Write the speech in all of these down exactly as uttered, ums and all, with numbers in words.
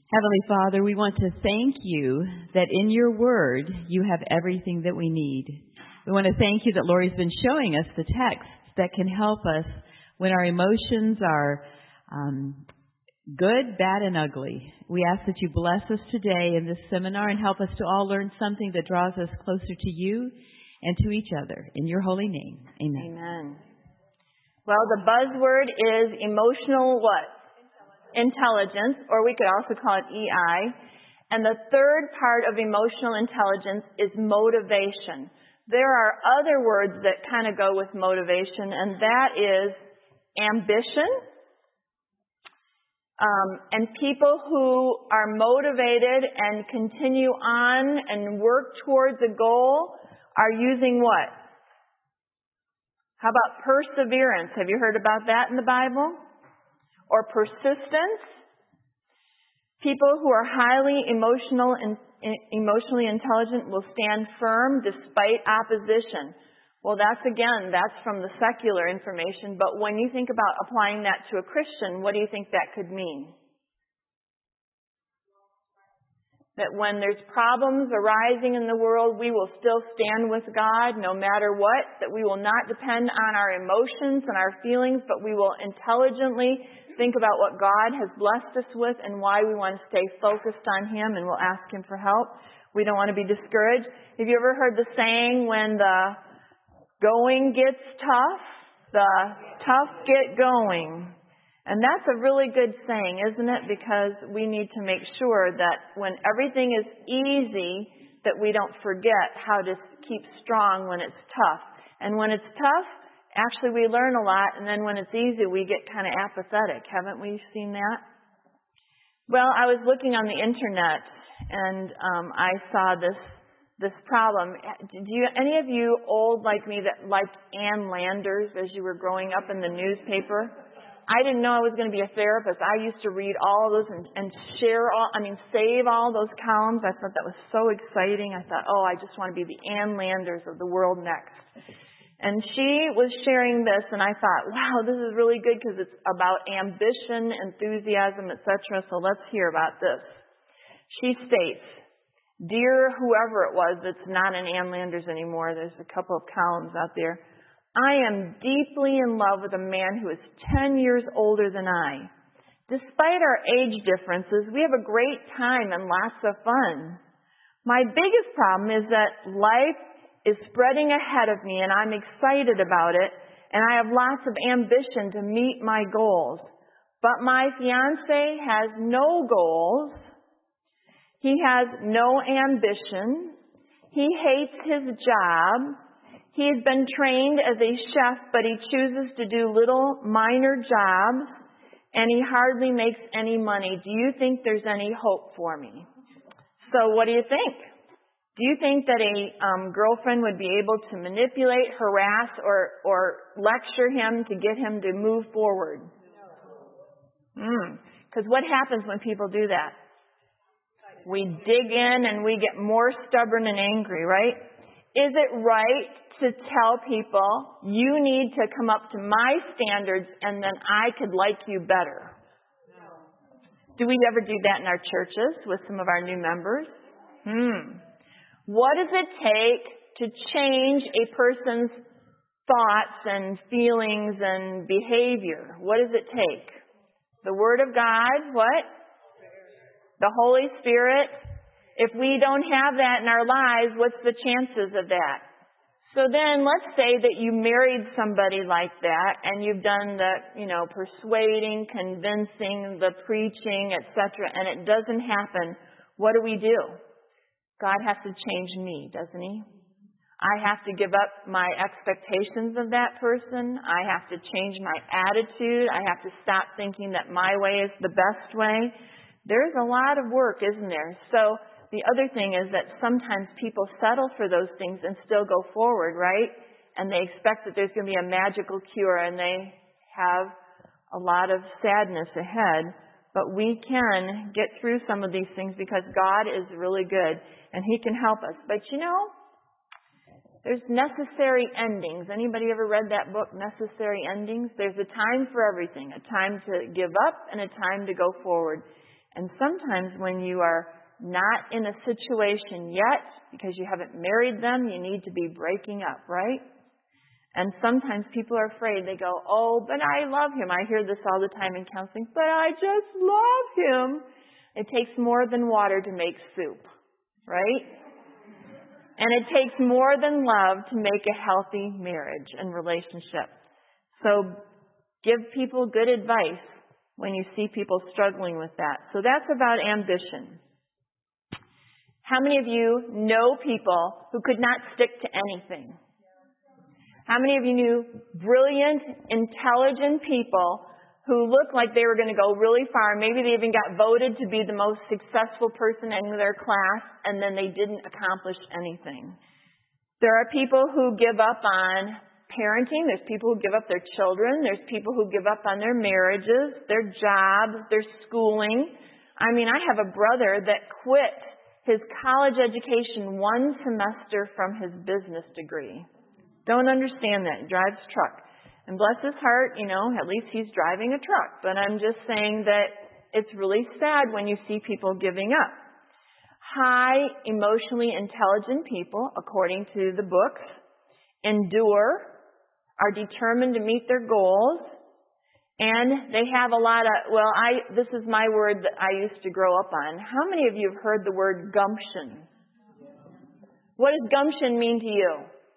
Heavenly Father, we want to thank you that in your word you have everything that we need. We want to thank you that Lori's been showing us the texts that can help us when our emotions are um, good, bad, and ugly. We ask that you bless us today in this seminar and help us to all learn something that draws us closer to you and to each other. In your holy name, amen. Amen. Well, the buzzword is emotional what? Intelligence, or we could also call it E I. And the third part of emotional intelligence is motivation. There are other words that kind of go with motivation, and that is ambition. Um, and people who are motivated and continue on and work towards a goal are using what? How about perseverance? Have you heard about that in the Bible? Or persistence. People who are highly emotional and emotionally intelligent will stand firm despite opposition. Well, that's again, that's from the secular information, but when you think about applying that to a Christian, what do you think that could mean? That when there's problems arising in the world, we will still stand with God no matter what, that we will not depend on our emotions and our feelings, but we will intelligently think about what God has blessed us with and why we want to stay focused on Him, and we'll ask Him for help. We don't want to be discouraged. Have you ever heard the saying, when the going gets tough, the tough get going? And that's a really good saying, isn't it? Because we need to make sure that when everything is easy, that we don't forget how to keep strong when it's tough. And when it's tough, actually we learn a lot, and then when it's easy, we get kind of apathetic. Haven't we seen that? Well, I was looking on the internet, and um, I saw this this problem. Do you, any of you old like me that liked Ann Landers as you were growing up in the newspaper? I didn't know I was going to be a therapist. I used to read all those and, and share all, I mean, save all those columns. I thought that was so exciting. I thought, oh, I just want to be the Ann Landers of the world next. And she was sharing this, and I thought, wow, this is really good because it's about ambition, enthusiasm, et cetera. So let's hear about this. She states, "Dear whoever it was that's not an Ann Landers anymore," there's a couple of columns out there, "I am deeply in love with a man who is ten years older than I. Despite our age differences, we have a great time and lots of fun. My biggest problem is that life is spreading ahead of me and I'm excited about it, and I have lots of ambition to meet my goals. But my fiancé has no goals. He has no ambition. He hates his job. He has been trained as a chef, but he chooses to do little minor jobs, and he hardly makes any money. Do you think there's any hope for me?" So what do you think? Do you think that a um, girlfriend would be able to manipulate, harass, or, or lecture him to get him to move forward? Because mm. what happens when people do that? We dig in and we get more stubborn and angry, right? Is it right to tell people, you need to come up to my standards and then I could like you better? Do we ever do that in our churches with some of our new members? Hmm. What does it take to change a person's thoughts and feelings and behavior? What does it take? The Word of God, what? The Holy Spirit. If we don't have that in our lives, what's the chances of that? So then let's say that you married somebody like that and you've done the, you know, persuading, convincing, the preaching, et cetera, and it doesn't happen. What do we do? God has to change me, doesn't He? I have to give up my expectations of that person. I have to change my attitude. I have to stop thinking that my way is the best way. There's a lot of work, isn't there? So the other thing is that sometimes people settle for those things and still go forward, right? And they expect that there's going to be a magical cure, and they have a lot of sadness ahead. But we can get through some of these things because God is really good and He can help us. But you know, there's necessary endings. Anybody ever read that book, Necessary Endings? There's a time for everything, a time to give up and a time to go forward. And sometimes when you are not in a situation yet, because you haven't married them, you need to be breaking up, right? And sometimes people are afraid. They go, oh, but I love him. I hear this all the time in counseling. But I just love him. It takes more than water to make soup, right? And it takes more than love to make a healthy marriage and relationship. So give people good advice when you see people struggling with that. So that's about ambition. How many of you know people who could not stick to anything? How many of you knew brilliant, intelligent people who looked like they were going to go really far? Maybe they even got voted to be the most successful person in their class, and then they didn't accomplish anything. There are people who give up on parenting. There's people who give up their children. There's people who give up on their marriages, their jobs, their schooling. I mean, I have a brother that quit his college education one semester from his business degree. Don't understand that. He drives a truck. And bless his heart, you know, at least he's driving a truck. But I'm just saying that it's really sad when you see people giving up. High, emotionally intelligent people, according to the books, endure, are determined to meet their goals, and they have a lot of, well, I this is my word that I used to grow up on. How many of you have heard the word gumption? What does gumption mean to you?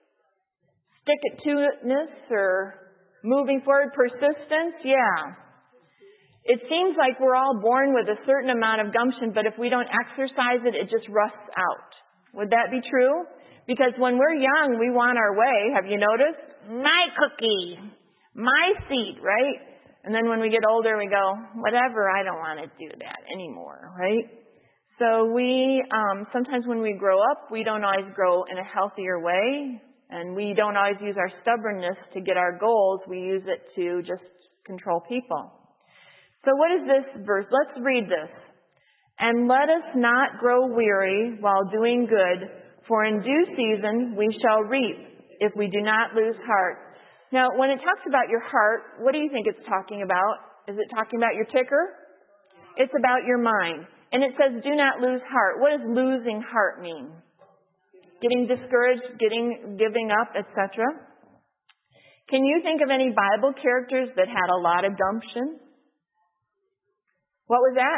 Stick-it-to-itness or moving forward, persistence? Yeah. It seems like we're all born with a certain amount of gumption, but if we don't exercise it, it just rusts out. Would that be true? Because when we're young, we want our way. Have you noticed? My cookie, my seat, right? And then when we get older, we go, whatever, I don't want to do that anymore, right? So we, um, sometimes when we grow up, we don't always grow in a healthier way, and we don't always use our stubbornness to get our goals. We use it to just control people. So what is this verse? Let's read this. And let us not grow weary while doing good, for in due season we shall reap if we do not lose heart. Now, when it talks about your heart, what do you think it's talking about? Is it talking about your ticker? It's about your mind. And it says, do not lose heart. What does losing heart mean? Getting discouraged, getting, giving up, et cetera. Can you think of any Bible characters that had a lot of gumption? What was that?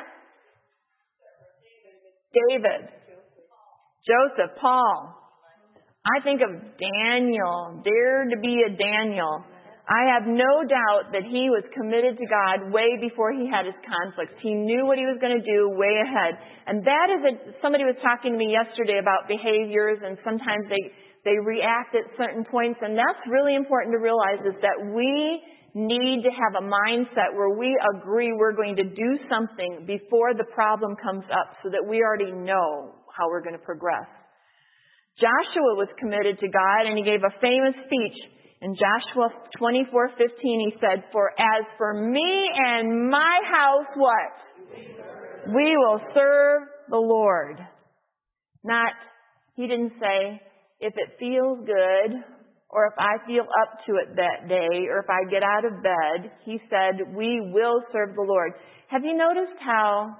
David. Joseph. Paul. I think of Daniel. Dare to be a Daniel. I have no doubt that he was committed to God way before he had his conflicts. He knew what he was going to do way ahead. And that is a, somebody was talking to me yesterday about behaviors, and sometimes they, they react at certain points. And that's really important to realize, is that we need to have a mindset where we agree we're going to do something before the problem comes up, so that we already know how we're going to progress. Joshua was committed to God, and he gave a famous speech. In Joshua twenty-four fifteen, he said, for as for me and my house, what? We will serve the Lord. Not, he didn't say, if it feels good, or if I feel up to it that day, or if I get out of bed. He said, we will serve the Lord. Have you noticed how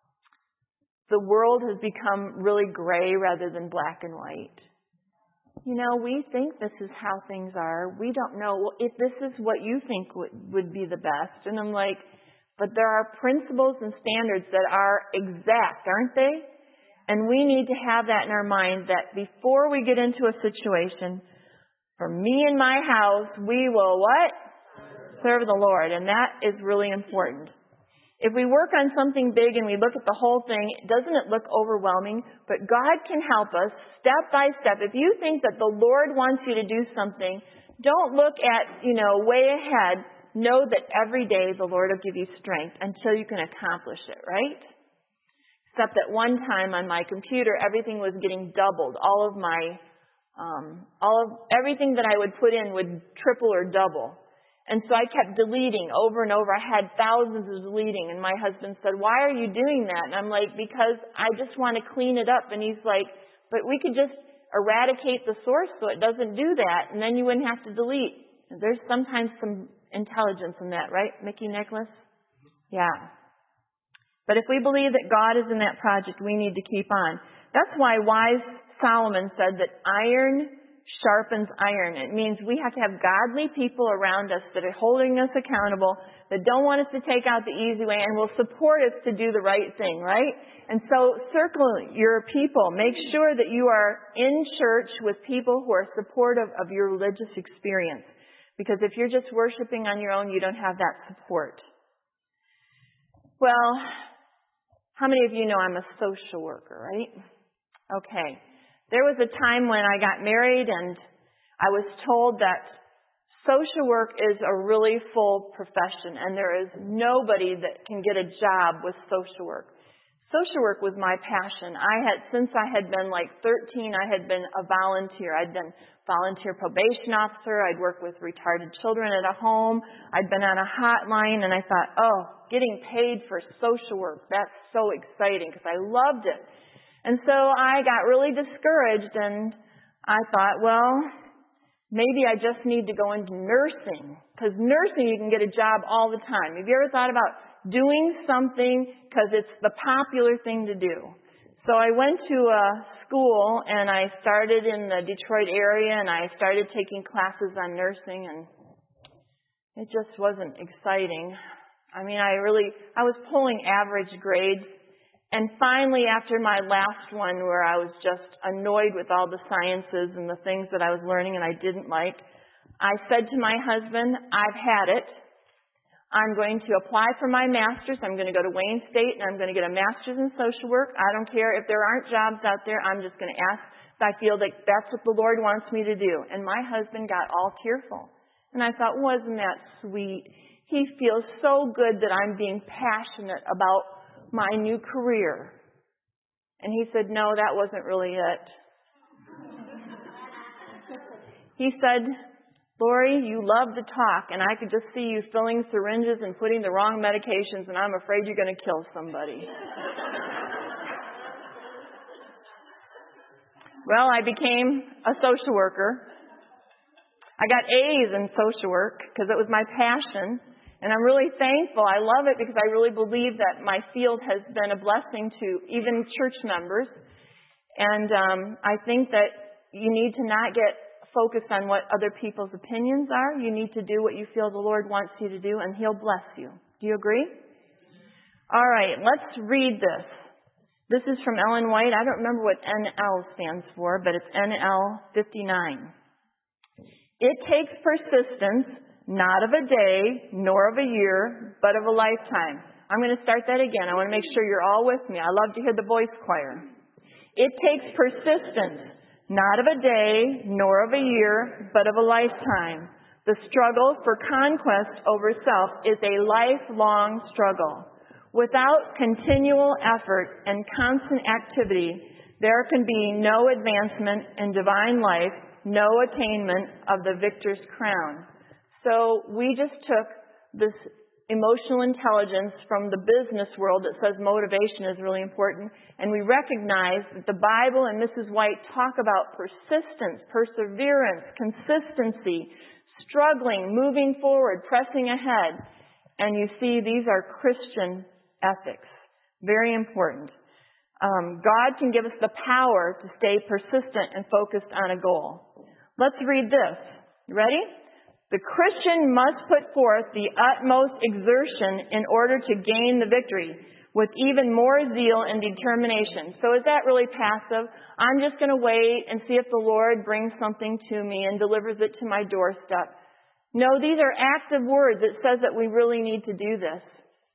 the world has become really gray rather than black and white? You know, we think this is how things are. We don't know well, if this is what you think would, would be the best. And I'm like, but there are principles and standards that are exact, aren't they? And we need to have that in our mind, that before we get into a situation, for me and my house, we will what? Serve the Lord. And that is really important. If we work on something big and we look at the whole thing, doesn't it look overwhelming? But God can help us step by step. If you think that the Lord wants you to do something, don't look at, you know, way ahead. Know that every day the Lord will give you strength until you can accomplish it, right? Except that one time on my computer, everything was getting doubled. All of my, um, all of, everything that I would put in would triple or double. And so I kept deleting over and over. I had thousands of deleting. And my husband said, why are you doing that? And I'm like, because I just want to clean it up. And he's like, but we could just eradicate the source so it doesn't do that. And then you wouldn't have to delete. There's sometimes some intelligence in that, right, Mickey Nicholas? Yeah. But if we believe that God is in that project, we need to keep on. That's why wise Solomon said that iron sharpens iron. It means we have to have godly people around us that are holding us accountable, that don't want us to take out the easy way, and will support us to do the right thing, right? And so circle your people. Make sure that you are in church with people who are supportive of your religious experience. Because if you're just worshiping on your own, you don't have that support. Well, how many of you know I'm a social worker, right? Okay. There was a time when I got married and I was told that social work is a really full profession and there is nobody that can get a job with social work. Social work was my passion. I had, since I had been like thirteen, I had been a volunteer. I'd been volunteer probation officer. I'd worked with retarded children at a home. I'd been on a hotline, and I thought, oh, getting paid for social work, that's so exciting because I loved it. And so I got really discouraged, and I thought, well, maybe I just need to go into nursing, because nursing you can get a job all the time. Have you ever thought about doing something because it's the popular thing to do? So I went to a school, and I started in the Detroit area, and I started taking classes on nursing, and it just wasn't exciting. I mean, I really, I was pulling average grades. And finally, after my last one, where I was just annoyed with all the sciences and the things that I was learning and I didn't like, I said to my husband, I've had it. I'm going to apply for my master's. I'm going to go to Wayne State, and I'm going to get a master's in social work. I don't care if there aren't jobs out there. I'm just going to ask if I feel like that's what the Lord wants me to do. And my husband got all tearful. And I thought, wasn't that sweet? He feels so good that I'm being passionate about my new career. And he said, no, that wasn't really it. He said, Lori, you love to talk, and I could just see you filling syringes and putting the wrong medications, and I'm afraid you're going to kill somebody. Well, I became a social worker. I got A's in social work because it was my passion. And I'm really thankful. I love it because I really believe that my field has been a blessing to even church members. And um, I think that you need to not get focused on what other people's opinions are. You need to do what you feel the Lord wants you to do, and He'll bless you. Do you agree? All right, let's read this. This is from Ellen White. I don't remember what N L stands for, but it's N L fifty-nine. It takes persistence, not of a day, nor of a year, but of a lifetime. I'm going to start that again. I want to make sure you're all with me. I love to hear the voice choir. It takes persistence, not of a day, nor of a year, but of a lifetime. The struggle for conquest over self is a lifelong struggle. Without continual effort and constant activity, there can be no advancement in divine life, no attainment of the victor's crown. So we just took this emotional intelligence from the business world that says motivation is really important, and we recognize that the Bible and Missus White talk about persistence, perseverance, consistency, struggling, moving forward, pressing ahead. And you see, these are Christian ethics. Very important. Um, God can give us the power to stay persistent and focused on a goal. Let's read this. You ready? The Christian must put forth the utmost exertion in order to gain the victory with even more zeal and determination. So is that really passive? I'm just going to wait and see if the Lord brings something to me and delivers it to my doorstep. No, these are active words. It says that we really need to do this.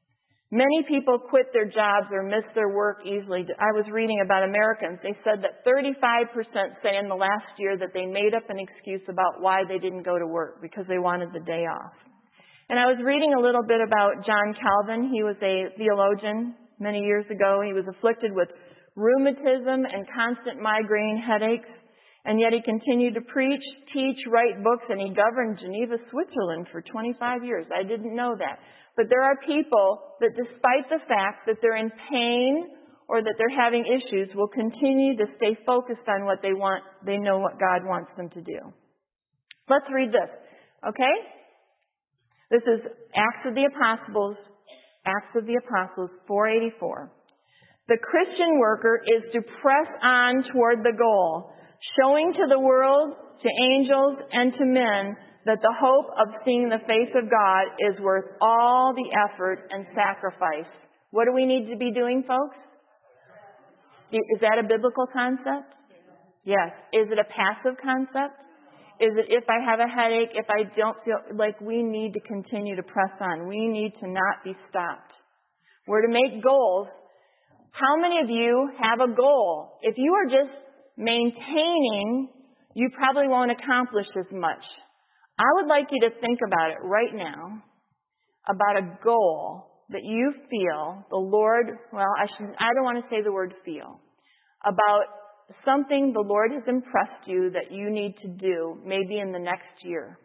Many people quit their jobs or miss their work easily. I was reading about Americans. They said that thirty-five percent say in the last year that they made up an excuse about why they didn't go to work because they wanted the day off. And I was reading a little bit about John Calvin. He was a theologian many years ago. He was afflicted with rheumatism and constant migraine headaches. And yet he continued to preach, teach, write books, and he governed Geneva, Switzerland for twenty-five years. I didn't know that. But there are people that despite the fact that they're in pain or that they're having issues will continue to stay focused on what they want. They know what God wants them to do. Let's read this, okay? This is Acts of the Apostles, Acts of the Apostles four eighty-four. The Christian worker is to press on toward the goal, showing to the world, to angels, and to men that the hope of seeing the face of God is worth all the effort and sacrifice. What do we need to be doing, folks? Is that a biblical concept? Yes. Is it a passive concept? Is it if I have a headache, if I don't feel like we need to continue to press on? We need to not be stopped. We're to make goals. How many of you have a goal? If you are just maintaining, you probably won't accomplish as much. I would like you to think about it right now, about a goal that you feel the Lord, well, I should, I don't want to say the word feel, about something the Lord has impressed you that you need to do maybe in the next year.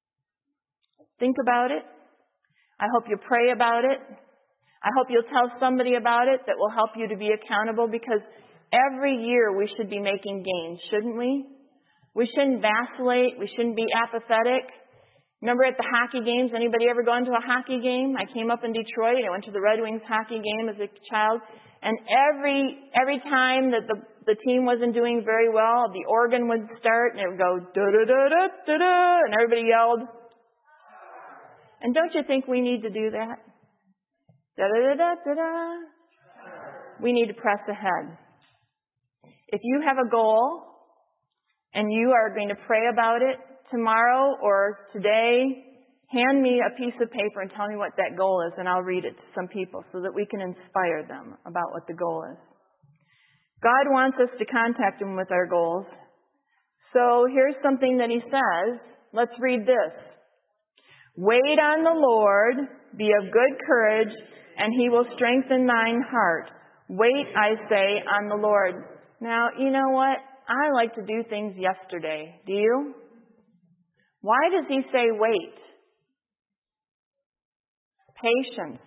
Think about it. I hope you pray about it. I hope you'll tell somebody about it that will help you to be accountable, because every year we should be making gains, shouldn't we? We shouldn't vacillate. We shouldn't be apathetic. Remember at the hockey games, anybody ever gone to a hockey game? I came up in Detroit. I went to the Red Wings hockey game as a child. And every every time that the, the team wasn't doing very well, the organ would start and it would go da-da-da-da-da-da, and everybody yelled. And don't you think we need to do that? Da-da-da-da-da-da. We need to press ahead. If you have a goal and you are going to pray about it tomorrow or today, hand me a piece of paper and tell me what that goal is, and I'll read it to some people so that we can inspire them about what the goal is. God wants us to contact Him with our goals. So here's something that He says. Let's read this. Wait on the Lord, be of good courage, and He will strengthen thine heart. Wait, I say, on the Lord. Now, you know what? I like to do things yesterday. Do you? Why does He say wait? Patience.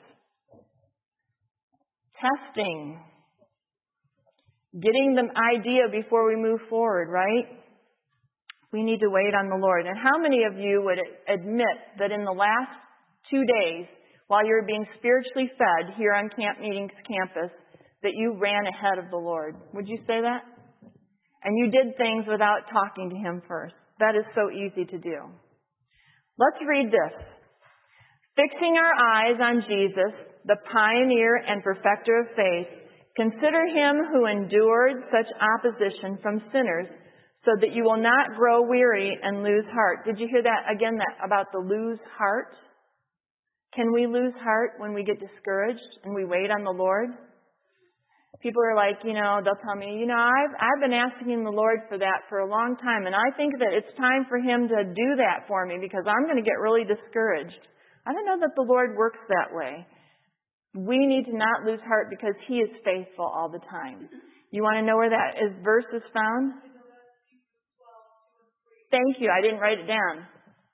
Testing. Getting the idea before we move forward, right? We need to wait on the Lord. And how many of you would admit that in the last two days, while you were being spiritually fed here on Camp Meetings campus, that you ran ahead of the Lord? Would you say that? And you did things without talking to Him first. That is so easy to do. Let's read this. Fixing our eyes on Jesus, the pioneer and perfecter of faith, consider Him who endured such opposition from sinners, so that you will not grow weary and lose heart. Did you hear that again, that about the lose heart? Can we lose heart when we get discouraged and we wait on the Lord? People are like, you know, they'll tell me, you know, I've, I've been asking the Lord for that for a long time, and I think that it's time for Him to do that for me because I'm going to get really discouraged. I don't know that the Lord works that way. We need to not lose heart because He is faithful all the time. You want to know where that is, verse is found? Thank you. I didn't write it down.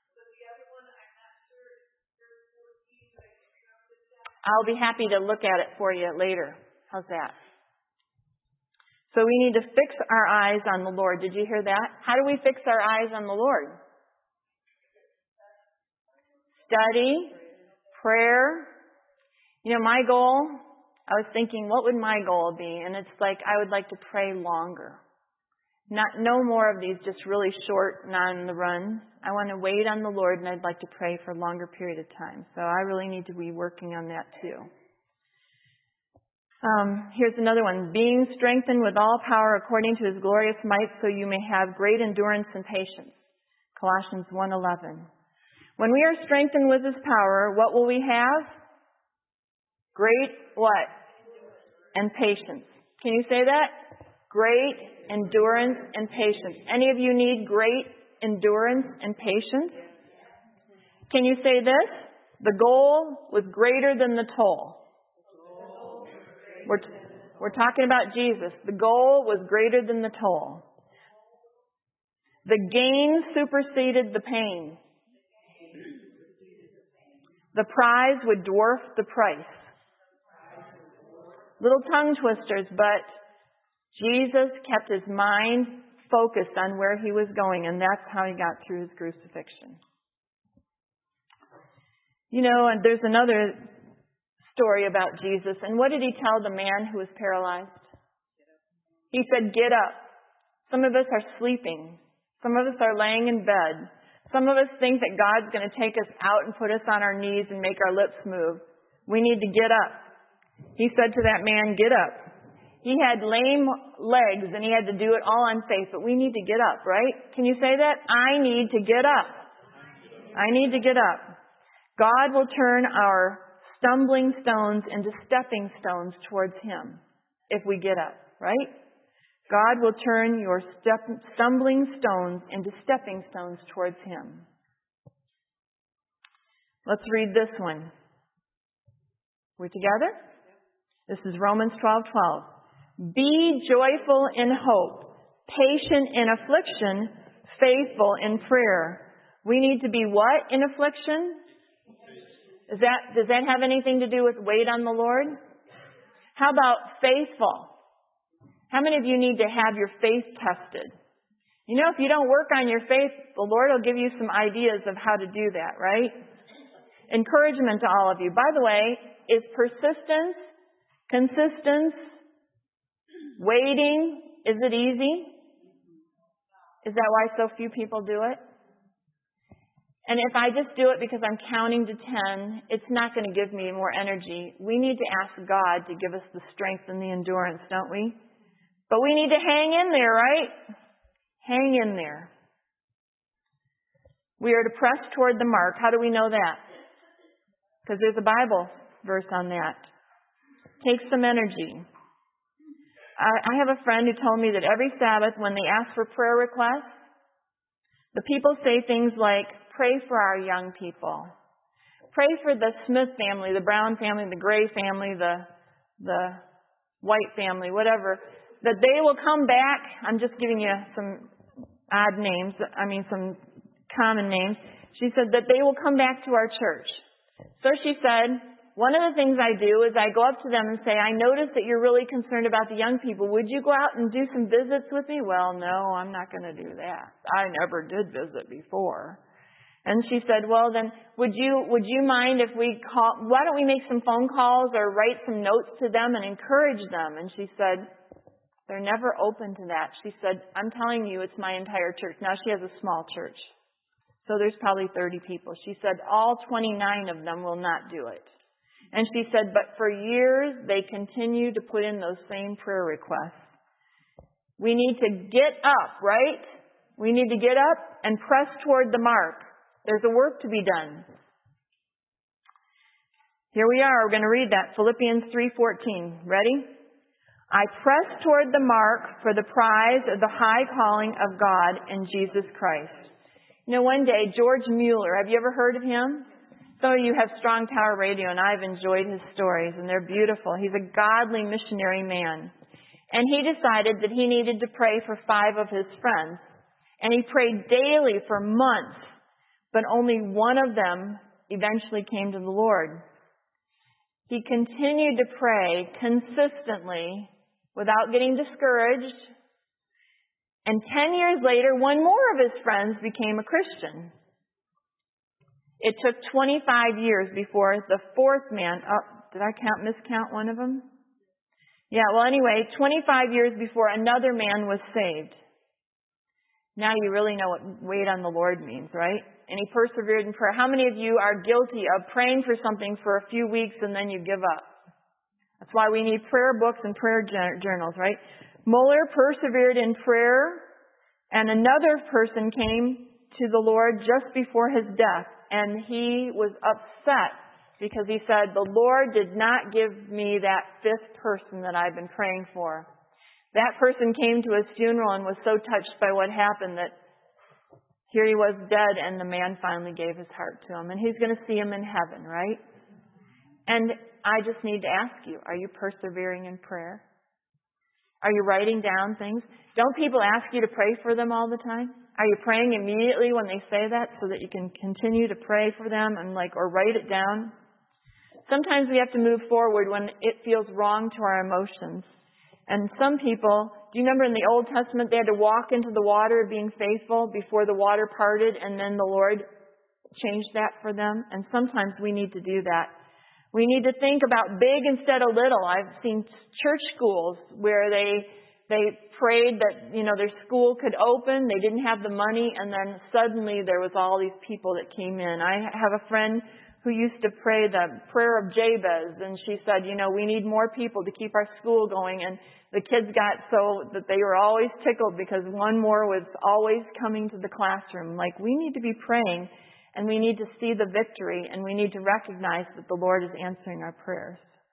I'll be happy to look at it for you later. How's that? So we need to fix our eyes on the Lord. Did you hear that? How do we fix our eyes on the Lord? Study, prayer. You know, my goal, I was thinking, what would my goal be? And it's like, I would like to pray longer. Not, no more of these just really short, not on the run. I want to wait on the Lord, and I'd like to pray for a longer period of time. So I really need to be working on that too. Um, here's another one. Being strengthened with all power according to His glorious might, so you may have great endurance and patience. Colossians one eleven. When we are strengthened with His power, what will we have? Great what? And patience. Can you say that? Great endurance and patience. Any of you need great endurance and patience? Can you say this? The goal was greater than the toll. We're, we're talking about Jesus. The goal was greater than the toll. The gain superseded the pain. The prize would dwarf the price. Little tongue twisters, but Jesus kept His mind focused on where He was going, and that's how He got through His crucifixion. You know, and there's another story about Jesus. And what did he tell the man who was paralyzed? He said, get up. Some of us are sleeping. Some of us are laying in bed. Some of us think that God's going to take us out and put us on our knees and make our lips move. We need to get up. He said to that man, get up. He had lame legs and he had to do it all on faith, but we need to get up, right? Can you say that? I need to get up. I need to get up. God will turn our stumbling stones into stepping stones towards Him if we get up, right? God will turn your step, stumbling stones into stepping stones towards Him. Let's read this one. We together? This is Romans twelve twelve. Be joyful in hope, patient in affliction, faithful in prayer. We need to be what in affliction? Is that, does that have anything to do with wait on the Lord? How about faithful? How many of you need to have your faith tested? You know, if you don't work on your faith, the Lord will give you some ideas of how to do that, right? Encouragement to all of you. By the way, is persistence, consistence, waiting, is it easy? Is that why so few people do it? And if I just do it because I'm counting to ten, it's not going to give me more energy. We need to ask God to give us the strength and the endurance, don't we? But we need to hang in there, right? Hang in there. We are to press toward the mark. How do we know that? Because there's a Bible verse on that. Take some energy. I, I have a friend who told me that every Sabbath when they ask for prayer requests, the people say things like, pray for our young people. Pray for the Smith family, the Brown family, the Gray family, the, the White family, whatever. That they will come back. I'm just giving you some odd names. I mean, some common names. She said that they will come back to our church. So she said, one of the things I do is I go up to them and say, I notice that you're really concerned about the young people. Would you go out and do some visits with me? Well, no, I'm not going to do that. I never did visit before. And she said, well, then would you would you mind if we call, why don't we make some phone calls or write some notes to them and encourage them? And she said, they're never open to that. She said, I'm telling you, it's my entire church. Now she has a small church. So there's probably thirty people. She said, all twenty-nine of them will not do it. And she said, but for years, they continue to put in those same prayer requests. We need to get up, right? We need to get up and press toward the mark. There's a work to be done. Here we are. We're going to read that. Philippians three fourteen. Ready? I press toward the mark for the prize of the high calling of God in Jesus Christ. You know, one day, George Mueller, have you ever heard of him? Some of you have Strong Tower Radio, and I've enjoyed his stories, and they're beautiful. He's a godly missionary man. And he decided that he needed to pray for five of his friends. And he prayed daily for months, but only one of them eventually came to the Lord. He continued to pray consistently without getting discouraged. And ten years later, one more of his friends became a Christian. It took twenty-five years before the fourth man, oh, did I count, miscount one of them? Yeah, well anyway, twenty-five years before another man was saved. Now you really know what wait on the Lord means, right? And he persevered in prayer. How many of you are guilty of praying for something for a few weeks and then you give up? That's why we need prayer books and prayer journals, right? Mueller persevered in prayer, and another person came to the Lord just before his death, and he was upset because he said, the Lord did not give me that fifth person that I've been praying for. That person came to his funeral and was so touched by what happened that here he was dead, and the man finally gave his heart to him. And he's going to see him in heaven, right? And I just need to ask you, are you persevering in prayer? Are you writing down things? Don't people ask you to pray for them all the time? Are you praying immediately when they say that so that you can continue to pray for them and like, or write it down? Sometimes we have to move forward when it feels wrong to our emotions. And some people, do you remember in the Old Testament, they had to walk into the water being faithful before the water parted, and then the Lord changed that for them? And sometimes we need to do that. We need to think about big instead of little. I've seen church schools where they they prayed that, you know, their school could open. They didn't have the money, and then suddenly there was all these people that came in. I have a friend who used to pray the prayer of Jabez, and she said, you know, we need more people to keep our school going. And the kids got so that they were always tickled because one more was always coming to the classroom. Like, we need to be praying, and we need to see the victory, and we need to recognize that the Lord is answering our prayers.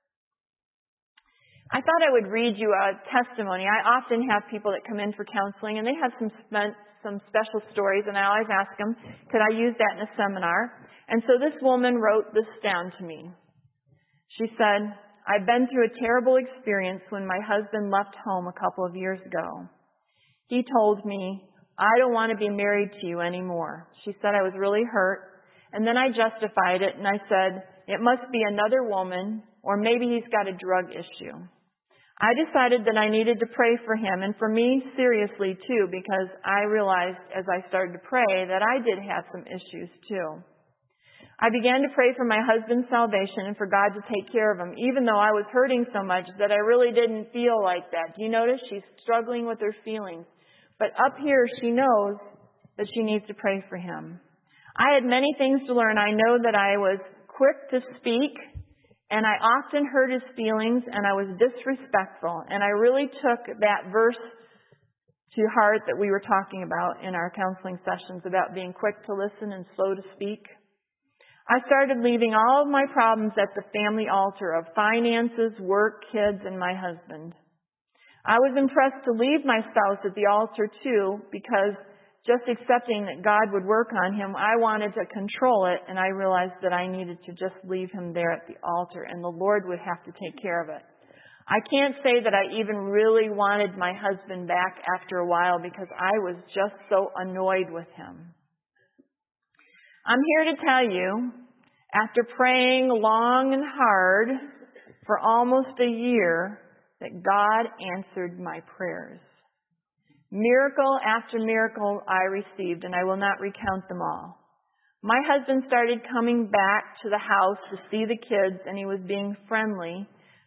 I thought I would read you a testimony. I often have people that come in for counseling, and they have some spent, some special stories, and I always ask them, could I use that in a seminar? And so this woman wrote this down to me. She said, I've been through a terrible experience when my husband left home a couple of years ago. He told me, I don't want to be married to you anymore. She said I was really hurt, and then I justified it, and I said, it must be another woman, or maybe he's got a drug issue. I decided that I needed to pray for him, and for me, seriously, too, because I realized as I started to pray that I did have some issues, too. I began to pray for my husband's salvation and for God to take care of him, even though I was hurting so much that I really didn't feel like that. Do you notice? She's struggling with her feelings. But up here, she knows that she needs to pray for him. I had many things to learn. I know that I was quick to speak, and I often hurt his feelings, and I was disrespectful. And I really took that verse to heart that we were talking about in our counseling sessions about being quick to listen and slow to speak. I started leaving all of my problems at the family altar of finances, work, kids, and my husband. I was impressed to leave my spouse at the altar too, because just accepting that God would work on him, I wanted to control it, and I realized that I needed to just leave him there at the altar, and the Lord would have to take care of it. I can't say that I even really wanted my husband back after a while because I was just so annoyed with him. I'm here to tell you, after praying long and hard for almost a year, that God answered my prayers. Miracle after miracle I received, and I will not recount them all. My husband started coming back to the house to see the kids, and he was being friendly.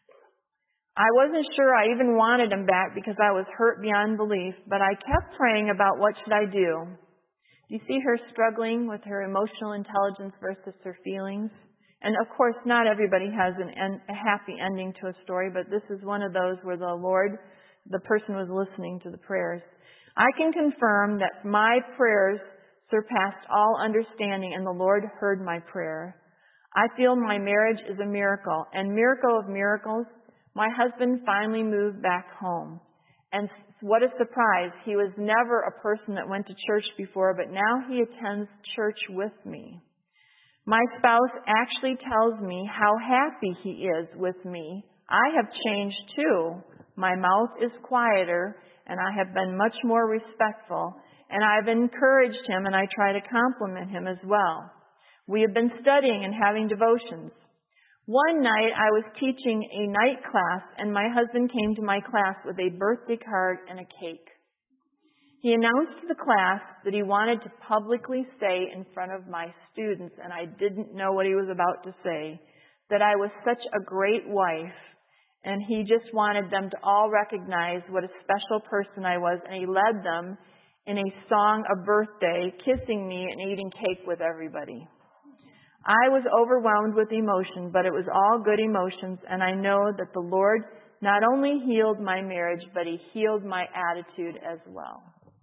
I wasn't sure I even wanted him back because I was hurt beyond belief, but I kept praying about what should I do. Do you see her struggling with her emotional intelligence versus her feelings? And of course, not everybody has an en- a happy ending to a story, but this is one of those where the Lord, the person was listening to the prayers. I can confirm that my prayers surpassed all understanding, and the Lord heard my prayer. I feel my marriage is a miracle, and miracle of miracles, my husband finally moved back home. And what a surprise. He was never a person that went to church before, but now he attends church with me. My spouse actually tells me how happy he is with me. I have changed too. My mouth is quieter, and I have been much more respectful, and I've encouraged him, and I try to compliment him as well. We have been studying and having devotions. One night I was teaching a night class, and my husband came to my class with a birthday card and a cake. He announced to the class that he wanted to publicly say in front of my students, and I didn't know what he was about to say, that I was such a great wife, and he just wanted them to all recognize what a special person I was, and he led them in a song of birthday, kissing me and eating cake with everybody. I was overwhelmed with emotion, but it was all good emotions, and I know that the Lord not only healed my marriage, but he healed my attitude as well.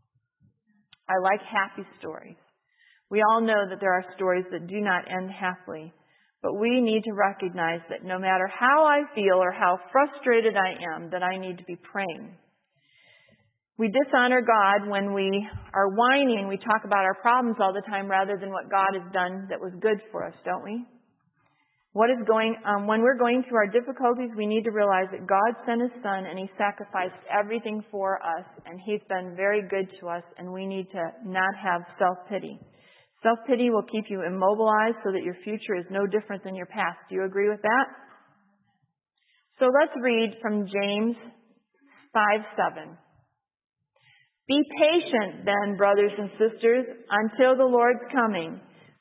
I like happy stories. We all know that there are stories that do not end happily, but we need to recognize that no matter how I feel or how frustrated I am, that I need to be praying. We dishonor God when we are whining. We talk about our problems all the time rather than what God has done that was good for us, don't we? What is going um, when we're going through our difficulties, we need to realize that God sent his son and he sacrificed everything for us, and he's been very good to us, and we need to not have self-pity. Self-pity will keep you immobilized so that your future is no different than your past. Do you agree with that? So let's read from James five seven. Be patient then, brothers and sisters, until the Lord's coming.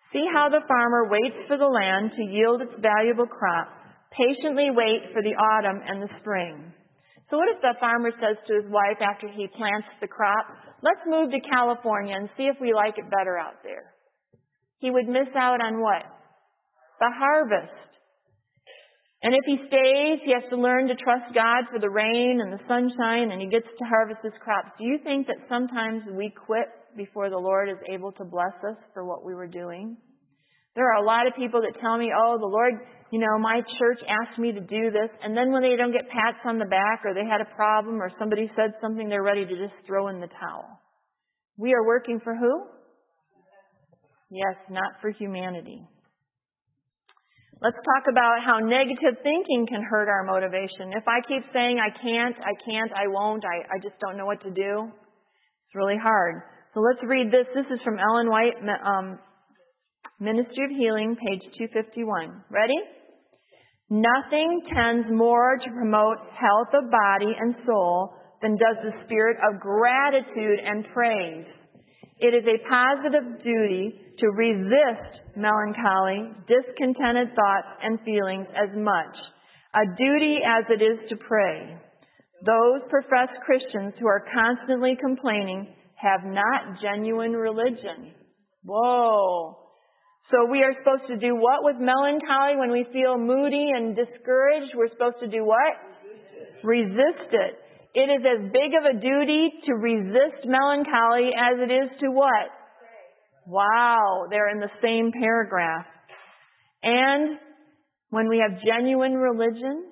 See how the farmer waits for the land to yield its valuable crop, patiently wait for the autumn and the spring. So what if the farmer says to his wife after he plants the crop, let's move to California and see if we like it better out there? He would miss out on what? The harvest. And if he stays, he has to learn to trust God for the rain and the sunshine, and he gets to harvest his crops. Do you think that sometimes we quit before the Lord is able to bless us for what we were doing? There are a lot of people that tell me, oh, the Lord, you know, my church asked me to do this, and then when they don't get pats on the back or they had a problem or somebody said something, they're ready to just throw in the towel. We are working for who? Yes, not for humanity. Let's talk about how negative thinking can hurt our motivation. If I keep saying I can't, I can't, I won't, I, I just don't know what to do, it's really hard. So let's read this. This is from Ellen White, um, Ministry of Healing, page two fifty-one. Ready? Nothing tends more to promote health of body and soul than does the spirit of gratitude and praise. It is a positive duty to resist melancholy, discontented thoughts and feelings as much a duty as it is to pray. Those professed Christians who are constantly complaining have not genuine religion. Whoa. So we are supposed to do what with melancholy when we feel moody and discouraged? We're supposed to do what? Resist it. It is as big of a duty to resist melancholy as it is to what? Wow, they're in the same paragraph. And when we have genuine religion,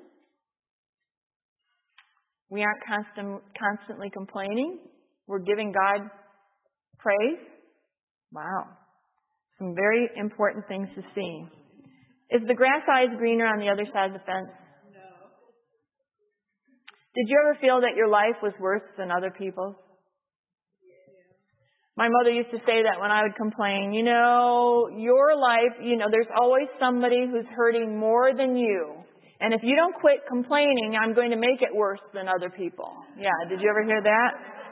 we aren't constant, constantly complaining. We're giving God praise. Wow. Some very important things to see. Is the grass always greener on the other side of the fence? No. Did you ever feel that your life was worse than other people's? My mother used to say that when I would complain, you know, your life, you know, there's always somebody who's hurting more than you. And if you don't quit complaining, I'm going to make it worse than other people. Yeah, did you ever hear that?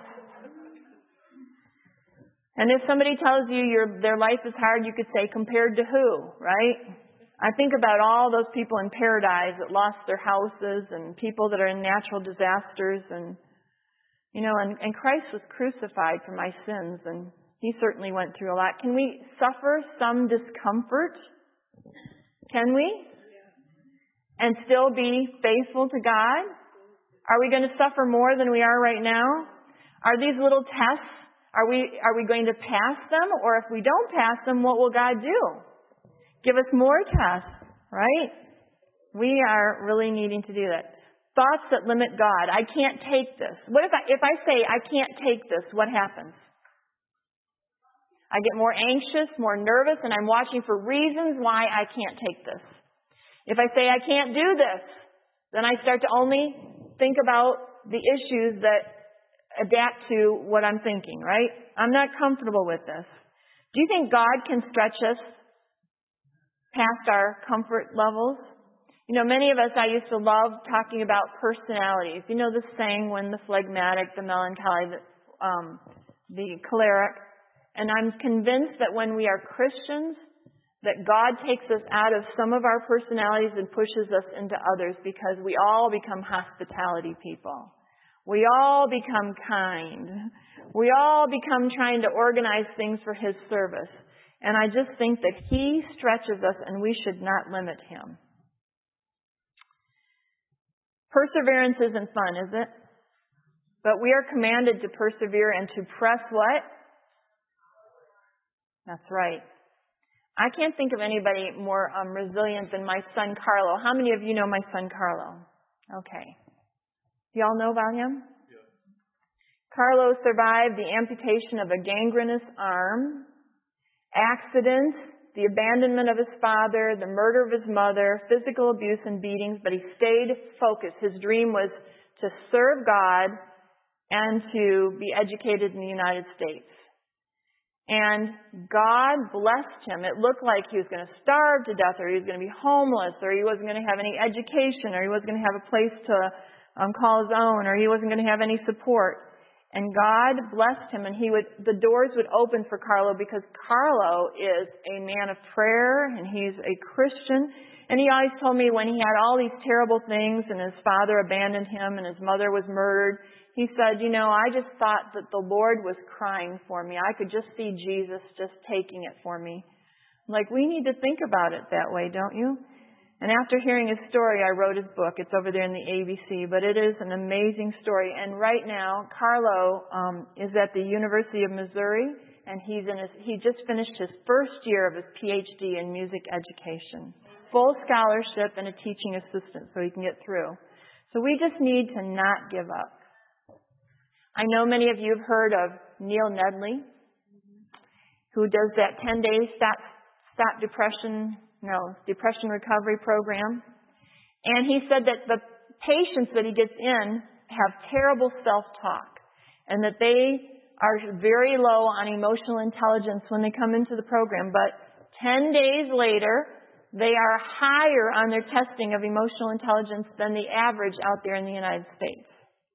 And if somebody tells you your, their life is hard, you could say, compared to who, right? I think about all those people in paradise that lost their houses and people that are in natural disasters and You know, and, and Christ was crucified for my sins, and He certainly went through a lot. Can we suffer some discomfort? Can we? And still be faithful to God? Are we going to suffer more than we are right now? Are these little tests, are we, are we going to pass them? Or if we don't pass them, what will God do? Give us more tests, right? We are really needing to do that. Thoughts that limit God. I can't take this. What if I, if I say I can't take this, what happens? I get more anxious, more nervous, and I'm watching for reasons why I can't take this. If I say I can't do this, then I start to only think about the issues that adapt to what I'm thinking, right? I'm not comfortable with this. Do you think God can stretch us past our comfort levels? You know, many of us, I used to love talking about personalities. You know the saying, when the phlegmatic, the melancholy, the, um, the choleric. And I'm convinced that when we are Christians, that God takes us out of some of our personalities and pushes us into others, because we all become hospitality people. We all become kind. We all become trying to organize things for His service. And I just think that He stretches us, and we should not limit Him. Perseverance isn't fun, is it? But we are commanded to persevere and to press what? That's right. I can't think of anybody more um, resilient than my son Carlo. How many of you know my son Carlo? Okay. Do y'all know about him? Yeah. Carlo survived the amputation of a gangrenous arm, accidents, the abandonment of his father, the murder of his mother, physical abuse and beatings, but he stayed focused. His dream was to serve God and to be educated in the United States. And God blessed him. It looked like he was going to starve to death, or he was going to be homeless, or he wasn't going to have any education, or he wasn't going to have a place to um, call his own, or he wasn't going to have any support. And God blessed him, and he would, the doors would open for Carlo because Carlo is a man of prayer, and he's a Christian. And he always told me when he had all these terrible things and his father abandoned him and his mother was murdered, he said, you know, I just thought that the Lord was crying for me. I could just see Jesus just taking it for me. Like, we need to think about it that way, don't you? And after hearing his story, I wrote his book. It's over there in the A B C, but it is an amazing story. And right now, Carlo um, is at the University of Missouri, and he's in his, he just finished his first year of his P H D in music education. Full scholarship and a teaching assistant so he can get through. So we just need to not give up. I know many of you have heard of Neil Nedley, who does that ten-day stop, stop depression No, depression recovery program. And he said that the patients that he gets in have terrible self-talk and that they are very low on emotional intelligence when they come into the program. But ten days later, they are higher on their testing of emotional intelligence than the average out there in the United States.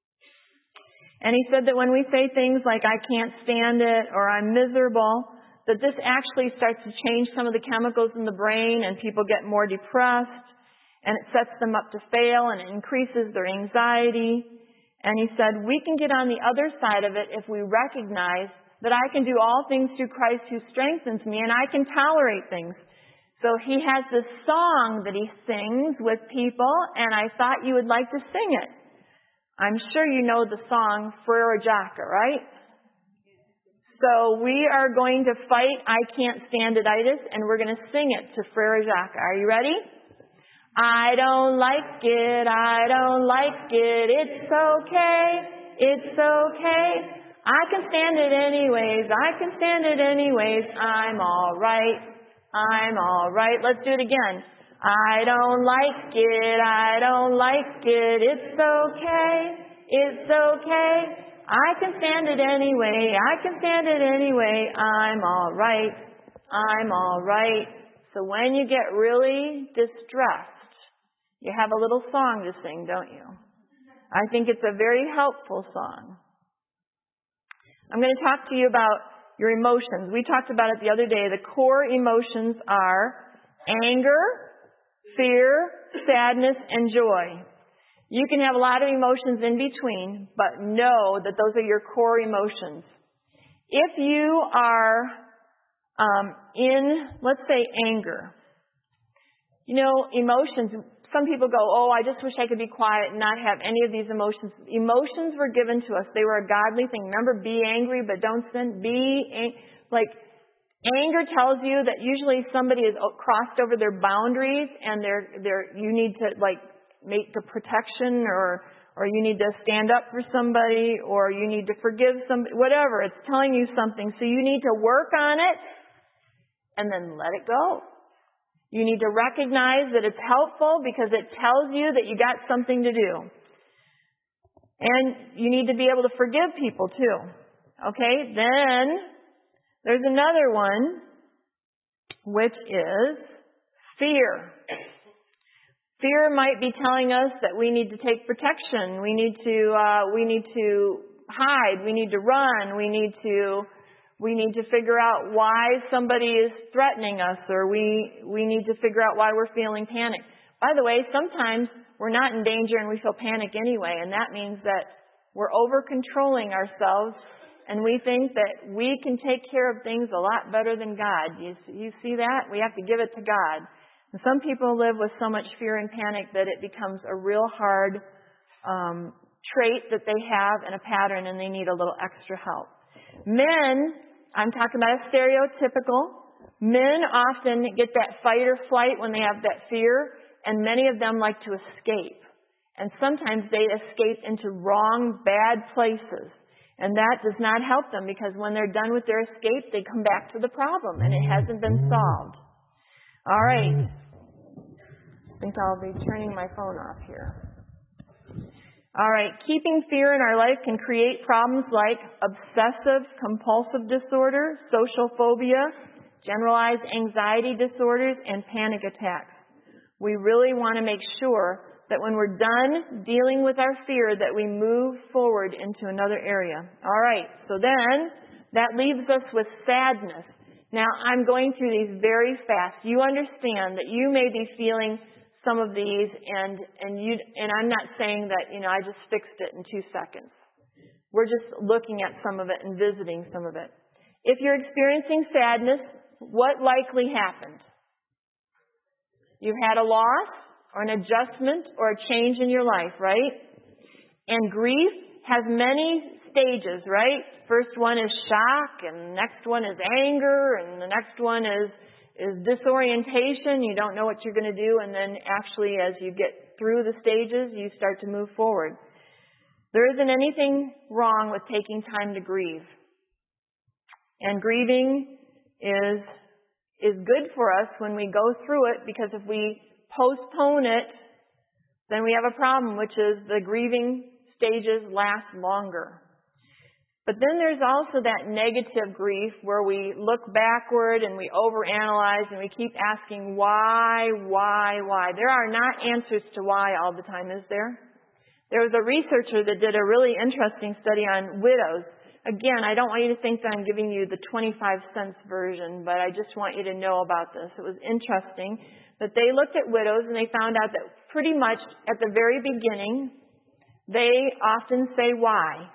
And he said that when we say things like, I can't stand it, or I'm miserable, that this actually starts to change some of the chemicals in the brain and people get more depressed and it sets them up to fail and it increases their anxiety. And he said, we can get on the other side of it if we recognize that I can do all things through Christ who strengthens me and I can tolerate things. So he has this song that he sings with people and I thought you would like to sing it. I'm sure you know the song Frere Jacques, right? So we are going to fight I Can't Stand-itis, and we're going to sing it to Frere Jacques. Are you ready? I don't like it, I don't like it, it's okay, it's okay. I can stand it anyways, I can stand it anyways, I'm all right, I'm all right. Let's do it again. I don't like it, I don't like it, it's okay, it's okay. I can stand it anyway, I can stand it anyway, I'm all right, I'm all right. So when you get really distressed, you have a little song to sing, don't you? I think it's a very helpful song. I'm going to talk to you about your emotions. We talked about it the other day. The core emotions are anger, fear, sadness, and joy. You can have a lot of emotions in between, but know that those are your core emotions. If you are um, in, let's say, anger, you know, emotions, some people go, oh, I just wish I could be quiet and not have any of these emotions. Emotions were given to us. They were a godly thing. Remember, be angry, but don't sin. Be, ang- like, anger tells you that usually somebody has crossed over their boundaries and they're, they're, you need to, like, make a protection, or or you need to stand up for somebody, or you need to forgive somebody, whatever. It's telling you something. So you need to work on it and then let it go. You need to recognize that it's helpful because it tells you that you got something to do. And you need to be able to forgive people too. Okay? Then there's another one, which is fear. Fear might be telling us that we need to take protection. We need to, uh, we need to hide. We need to run. We need to, we need to figure out why somebody is threatening us, or we, we need to figure out why we're feeling panic. By the way, sometimes we're not in danger and we feel panic anyway, and that means that we're over-controlling ourselves and we think that we can take care of things a lot better than God. You, you see that? We have to give it to God. And some people live with so much fear and panic that it becomes a real hard um, trait that they have and a pattern, and they need a little extra help. Men, I'm talking about a stereotypical. Men often get that fight or flight when they have that fear, and many of them like to escape. And sometimes they escape into wrong, bad places. And that does not help them, because when they're done with their escape, they come back to the problem, and it hasn't been solved. All right. I think I'll be turning my phone off here. All right. Keeping fear in our life can create problems like obsessive compulsive disorder, social phobia, generalized anxiety disorders, and panic attacks. We really want to make sure that when we're done dealing with our fear, that we move forward into another area. All right, so then that leaves us with sadness. Now, I'm going through these very fast. You understand that you may be feeling some of these, and and you and I'm not saying that, you know, I just fixed it in two seconds. We're just looking at some of it and visiting some of it. If you're experiencing sadness, what likely happened? You've had a loss or an adjustment or a change in your life, right? And grief has many stages, right? First one is shock, and the next one is anger, and the next one is is disorientation. You don't know what you're going to do, and then actually as you get through the stages, you start to move forward. There isn't anything wrong with taking time to grieve. And grieving is is good for us when we go through it, because if we postpone it, then we have a problem, which is the grieving stages last longer. But then there's also that negative grief where we look backward and we overanalyze and we keep asking why, why, why. There are not answers to why all the time, is there? There was a researcher that did a really interesting study on widows. Again, I don't want you to think that I'm giving you the twenty-five cents version, but I just want you to know about this. It was interesting that they looked at widows and they found out that pretty much at the very beginning, they often say why.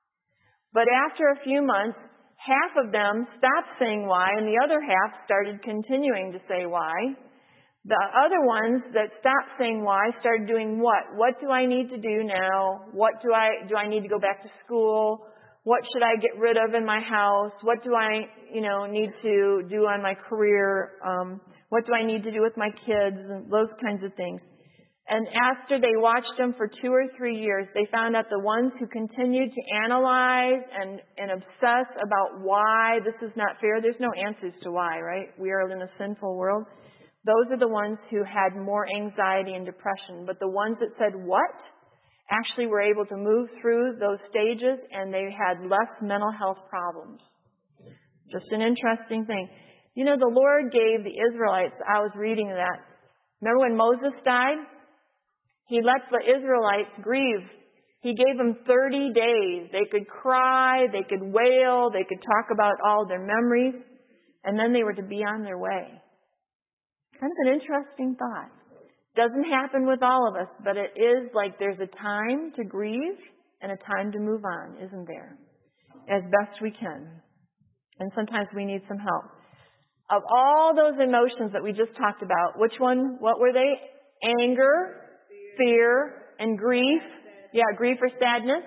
But after a few months, half of them stopped saying why, and the other half started continuing to say why. The other ones that stopped saying why started doing what? What do I need to do now? What do I, do I need to go back to school? What should I get rid of in my house? What do I, you know, need to do on my career? Um, what do I need to do with my kids? And those kinds of things. And after they watched them for two or three years, they found out the ones who continued to analyze and, and obsess about why this is not fair. There's no answers to why, right? We are in a sinful world. Those are the ones who had more anxiety and depression. But the ones that said what actually were able to move through those stages, and they had less mental health problems. Just an interesting thing. You know, the Lord gave the Israelites, I was reading that. Remember when Moses died? He let the Israelites grieve. He gave them thirty days. They could cry, they could wail, they could talk about all their memories, and then they were to be on their way. Kind of an interesting thought. Doesn't happen with all of us, but it is like there's a time to grieve and a time to move on, isn't there? As best we can. And sometimes we need some help. Of all those emotions that we just talked about, which one, what were they? Anger, fear, and grief. Yeah, grief or sadness.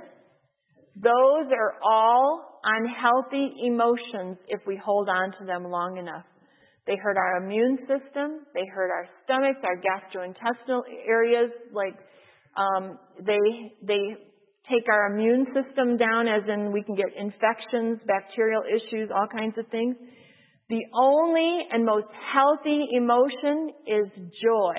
Those are all unhealthy emotions if we hold on to them long enough. They hurt our immune system. They hurt our stomachs, our gastrointestinal areas. Like um, they they take our immune system down, as in we can get infections, bacterial issues, all kinds of things. The only and most healthy emotion is joy.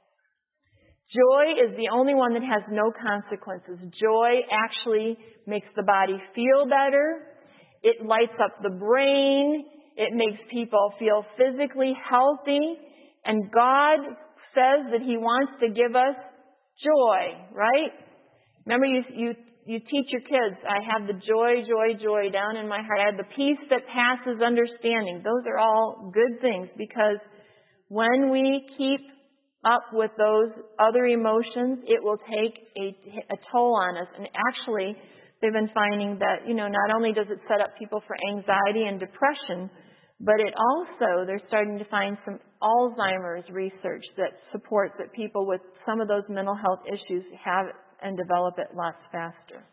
Joy is the only one that has no consequences. Joy actually makes the body feel better. It lights up the brain. It makes people feel physically healthy. And God says that He wants to give us joy, right? Remember, you, you, you teach your kids, I have the joy, joy, joy down in my heart. I have the peace that passes understanding. Those are all good things, because when we keep up with those other emotions, it will take a, a toll on us. And actually, they've been finding that, you know, not only does it set up people for anxiety and depression, but it also, they're starting to find some Alzheimer's research that supports that people with some of those mental health issues have and develop it lots faster.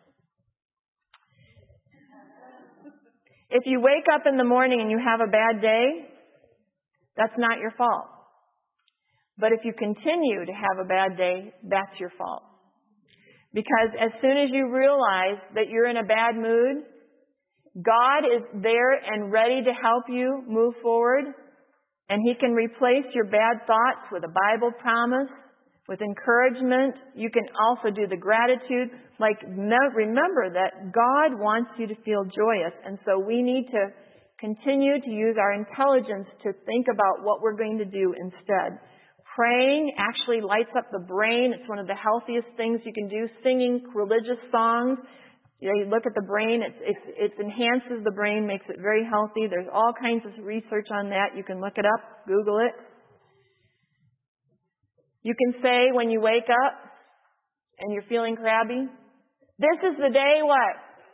If you wake up in the morning and you have a bad day, that's not your fault. But if you continue to have a bad day, that's your fault. Because as soon as you realize that you're in a bad mood, God is there and ready to help you move forward. And He can replace your bad thoughts with a Bible promise, with encouragement. You can also do the gratitude. Like, remember that God wants you to feel joyous. And so we need to continue to use our intelligence to think about what we're going to do instead. Praying actually lights up the brain. It's one of the healthiest things you can do. Singing religious songs, you know, you look at the brain, it, it, it enhances the brain, makes it very healthy. There's all kinds of research on that. You can look it up, Google it. You can say when you wake up and you're feeling crabby, this is the day what?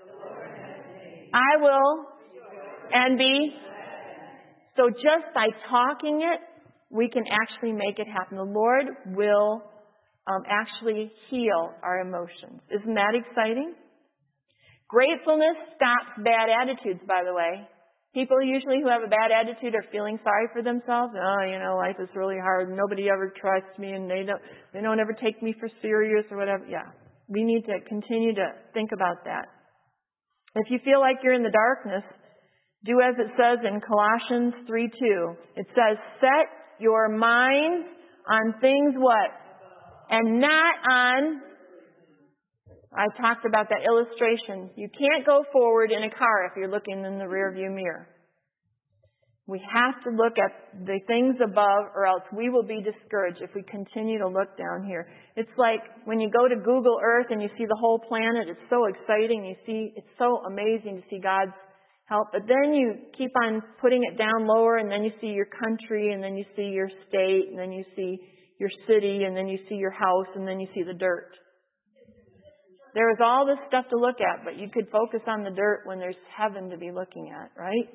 I will and be. So just by talking it, we can actually make it happen. The Lord will um, actually heal our emotions. Isn't that exciting? Gratefulness stops bad attitudes, by the way. People usually who have a bad attitude are feeling sorry for themselves. Oh, you know, life is really hard. Nobody ever trusts me, and they don't, they don't ever take me for serious or whatever. Yeah, we need to continue to think about that. If you feel like you're in the darkness, do as it says in Colossians three two. It says, set your mind on things what? And not on, I talked about that illustration. You can't go forward in a car if you're looking in the rear view mirror. We have to look at the things above, or else we will be discouraged if we continue to look down here. It's like when you go to Google Earth and you see the whole planet. It's so exciting. You see, it's so amazing to see God's help. But then you keep on putting it down lower, and then you see your country, and then you see your state, and then you see your city, and then you see your house, and then you see the dirt. There is all this stuff to look at, but you could focus on the dirt when there's heaven to be looking at, right?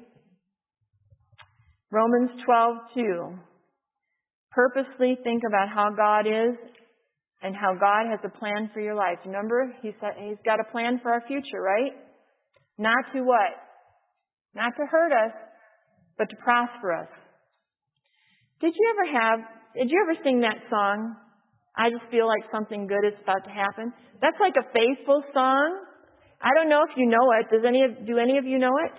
Romans twelve two. Purposely think about how God is and how God has a plan for your life. Remember, he said He's got a plan for our future, right? Not to what? Not to hurt us, but to prosper us. Did you ever have, did you ever sing that song, I just feel like something good is about to happen? That's like a faithful song. I don't know if you know it. Does any of, do any of you know it?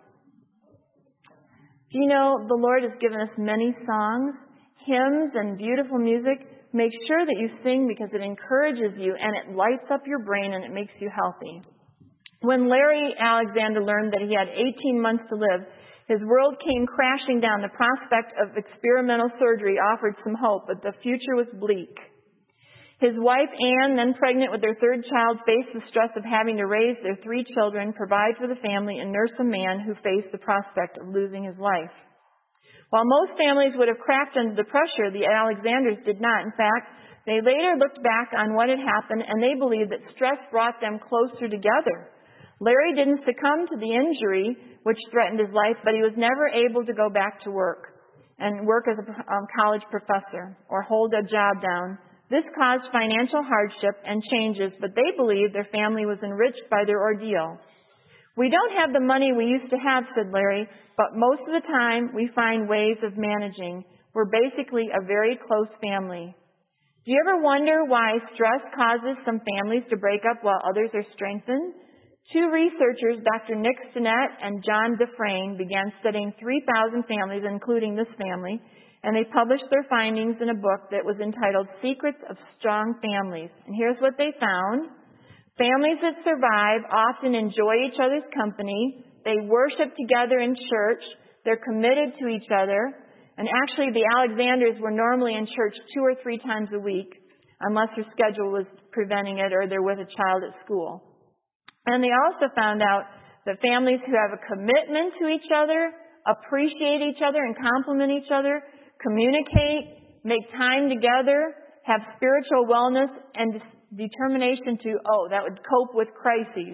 Do you know the Lord has given us many songs, hymns, and beautiful music? Make sure that you sing because it encourages you and it lights up your brain and it makes you healthy. When Larry Alexander learned that he had eighteen months to live, his world came crashing down. The prospect of experimental surgery offered some hope, but the future was bleak. His wife, Anne, then pregnant with their third child, faced the stress of having to raise their three children, provide for the family, and nurse a man who faced the prospect of losing his life. While most families would have cracked under the pressure, the Alexanders did not. In fact, they later looked back on what had happened, and they believed that stress brought them closer together. Larry didn't succumb to the injury which threatened his life, but he was never able to go back to work and work as a um, college professor or hold a job down. This caused financial hardship and changes, but they believed their family was enriched by their ordeal. We don't have the money we used to have, said Larry, but most of the time we find ways of managing. We're basically a very close family. Do you ever wonder why stress causes some families to break up while others are strengthened? Two researchers, Doctor Nick Stinnett and John Dufresne, began studying three thousand families, including this family, and they published their findings in a book that was entitled Secrets of Strong Families. And here's what they found. Families that survive often enjoy each other's company. They worship together in church. They're committed to each other. And actually, the Alexanders were normally in church two or three times a week, unless their schedule was preventing it or they're with a child at school. And they also found out that families who have a commitment to each other, appreciate each other and compliment each other, communicate, make time together, have spiritual wellness and determination to, oh, that would cope with crises.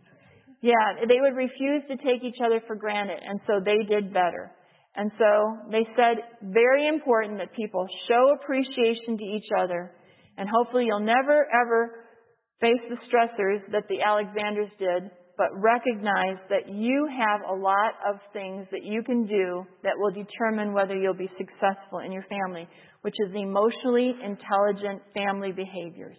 Yeah, they would refuse to take each other for granted, and so they did better. And so they said, very important that people show appreciation to each other, and hopefully you'll never, ever face the stressors that the Alexanders did, but recognize that you have a lot of things that you can do that will determine whether you'll be successful in your family, which is emotionally intelligent family behaviors.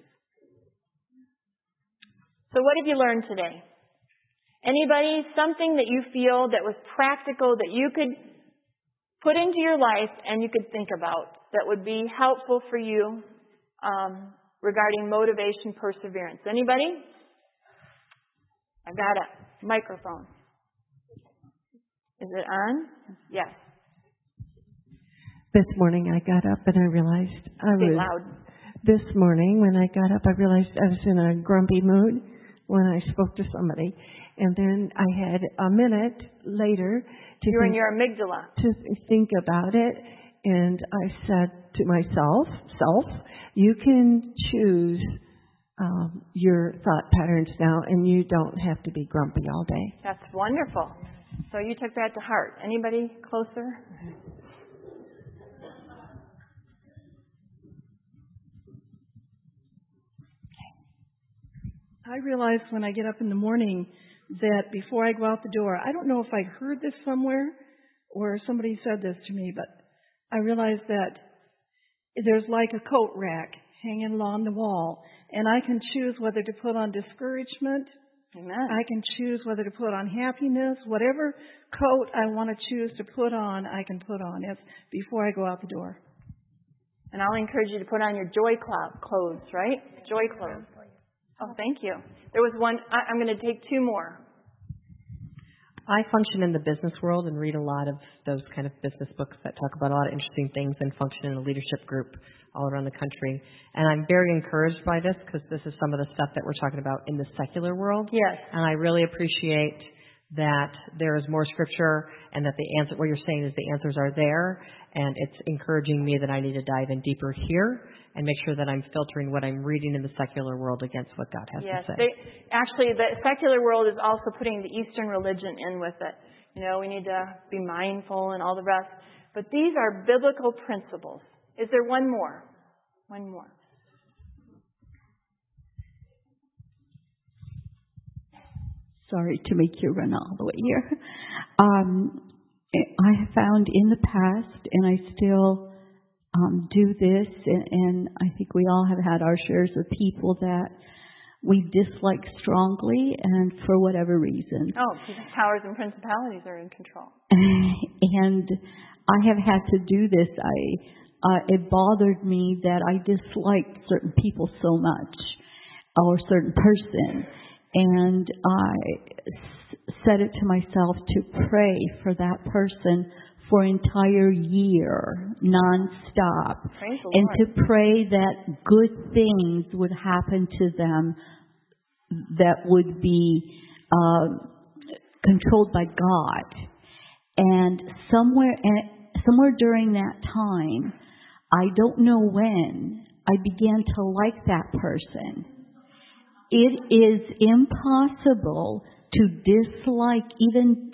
So what have you learned today? Anybody, something that you feel that was practical that you could put into your life and you could think about that would be helpful for you um, regarding motivation, perseverance? Anybody? I've got a microphone. Is it on? Yes. This morning I got up and I realized I Say was... loud. This morning when I got up, I realized I was in a grumpy mood when I spoke to somebody. And then I had a minute later to You're in think, your amygdala. to think about it. And I said to myself, self, you can choose um, your thought patterns now, and you don't have to be grumpy all day. That's wonderful. So you took that to heart. Anybody closer? I realize when I get up in the morning that before I go out the door, I don't know if I heard this somewhere or somebody said this to me, but I realize that there's like a coat rack hanging along the wall, and I can choose whether to put on discouragement. Amen. I can choose whether to put on happiness. Whatever coat I want to choose to put on, I can put on. It's before I go out the door. And I'll encourage you to put on your joy cloud clothes, right? Joy clothes. Oh, thank you. There was one. I, I'm going to take two more. I function in the business world and read a lot of those kind of business books that talk about a lot of interesting things, and function in a leadership group all around the country. And I'm very encouraged by this because this is some of the stuff that we're talking about in the secular world. Yes. And I really appreciate that there is more scripture and that the answer, what you're saying is the answers are there, and it's encouraging me that I need to dive in deeper here and make sure that I'm filtering what I'm reading in the secular world against what God has Yes. to say. They, actually, the secular world is also putting the Eastern religion in with it. You know, we need to be mindful and all the rest. But these are biblical principles. Is there one more? One more. Sorry to make you run all the way here. Um, I have found in the past, and I still um, do this, and, and I think we all have had our shares of people that we dislike strongly, and for whatever reason. Oh, powers and principalities are in control. And I have had to do this. I uh, it bothered me that I disliked certain people so much, or a certain person. And I s- said it to myself to pray for that person for an entire year, nonstop. Praise the And Lord. to pray that good things would happen to them that would be uh, controlled by God. And somewhere, somewhere during that time, I don't know when, I began to like that person. It is impossible to dislike, even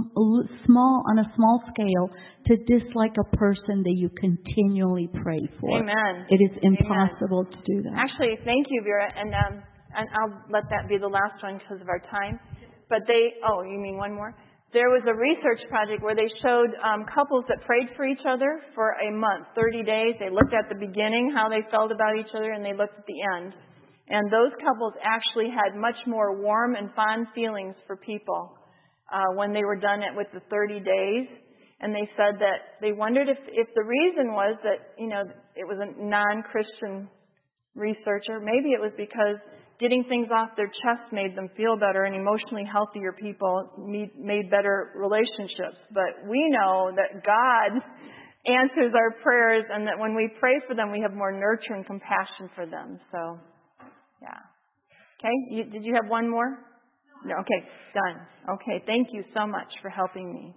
small, on a small scale, to dislike a person that you continually pray for. Amen. It is impossible Amen. to do that. Actually, thank you, Vera. And, um, and I'll let that be the last one because of our time. But they, oh, you mean one more? There was a research project where they showed um, couples that prayed for each other for a month, thirty days. They looked at the beginning, how they felt about each other, and they looked at the end. And those couples actually had much more warm and fond feelings for people uh, when they were done it with the thirty days. And they said that they wondered if, if the reason was that, you know, it was a non-Christian researcher. Maybe it was because getting things off their chest made them feel better, and emotionally healthier people made, made better relationships. But we know that God answers our prayers, and that when we pray for them, we have more nurture and compassion for them. So... yeah. Okay. You, did you have one more? No. Okay. Done. Okay. Thank you so much for helping me.